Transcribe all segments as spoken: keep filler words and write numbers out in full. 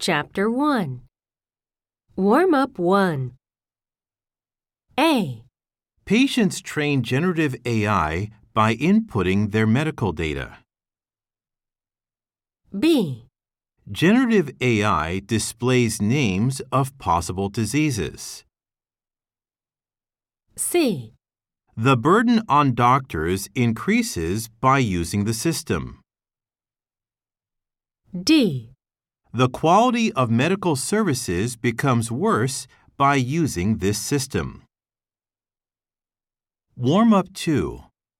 Chapter one. Warm-up one. A. Patients train generative A I by inputting their medical data. B. Generative A I displays names of possible diseases. C. The burden on doctors increases by using the system. D. The quality of medical services becomes worse by using this system. Warm-up two.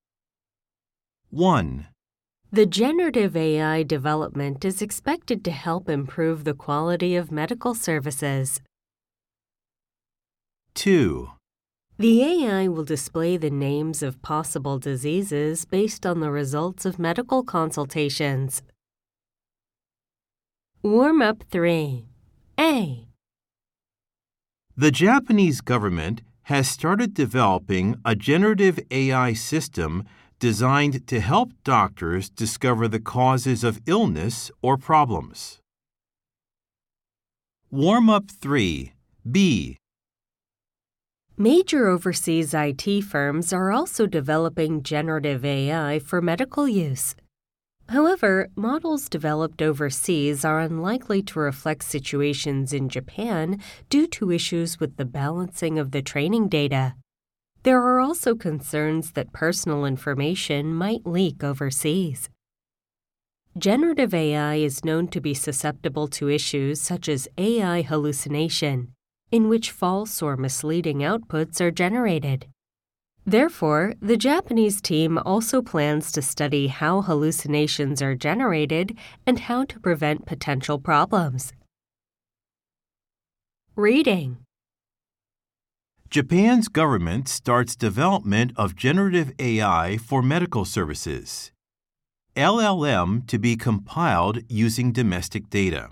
one. The generative A I development is expected to help improve the quality of medical services. two. The A I will display the names of possible diseases based on the results of medical consultations. Warm-up three. A. The Japanese government has started developing a generative A I system designed to help doctors discover the causes of illness or problems. Warm-up three. B. Major overseas I T firms are also developing generative A I for medical use. However, models developed overseas are unlikely to reflect situations in Japan due to issues with the balancing of the training data. There are also concerns that personal information might leak overseas. Generative A I is known to be susceptible to issues such as A I hallucination, in which false or misleading outputs are generated. Therefore, the Japanese team also plans to study how hallucinations are generated and how to prevent potential problems. Reading. Japan's government starts development of generative A I for medical services. L L M to be compiled using domestic data.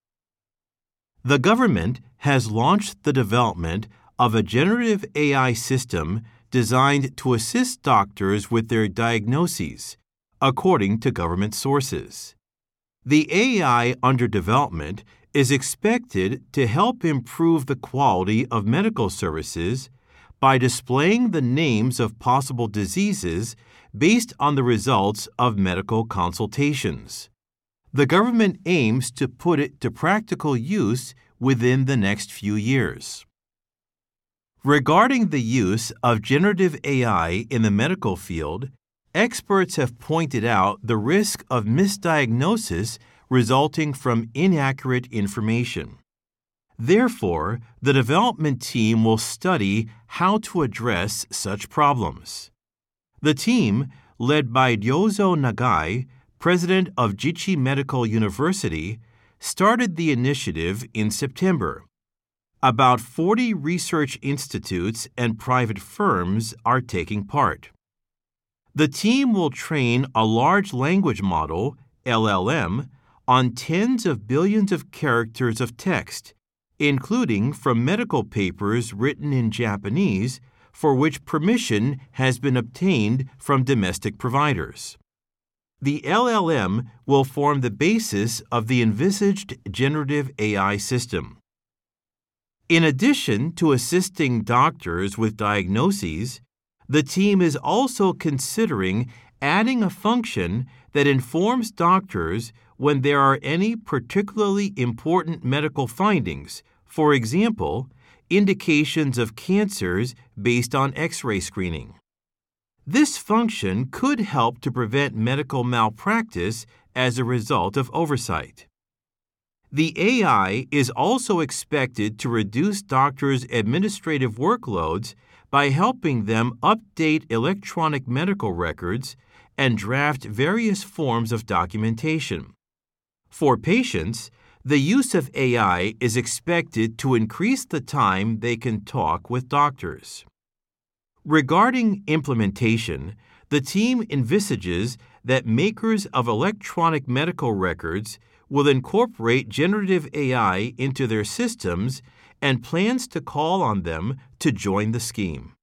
The government has launched the development of a generative A I system designed to assist doctors with their diagnoses, according to government sources. The A I under development is expected to help improve the quality of medical services by displaying the names of possible diseases based on the results of medical consultations. The government aims to put it to practical use within the next few years. Regarding the use of generative A I in the medical field, experts have pointed out the risk of misdiagnosis resulting from inaccurate information. Therefore, the development team will study how to address such problems. The team, led by Ryozo Nagai, president of Jichi Medical University, started the initiative in September. About forty research institutes and private firms are taking part. The team will train a large language model, L L M, on tens of billions of characters of text, including from medical papers written in Japanese, for which permission has been obtained from domestic providers. The L L M will form the basis of the envisaged generative A I system. In addition to assisting doctors with diagnoses, the team is also considering adding a function that informs doctors when there are any particularly important medical findings, for example, indications of cancers based on X-ray screening. This function could help to prevent medical malpractice as a result of oversight. The A I is also expected to reduce doctors' administrative workloads by helping them update electronic medical records and draft various forms of documentation. For patients, the use of A I is expected to increase the time they can talk with doctors. Regarding implementation, the team envisages that makers of electronic medical records will incorporate generative A I into their systems and plans to call on them to join the scheme.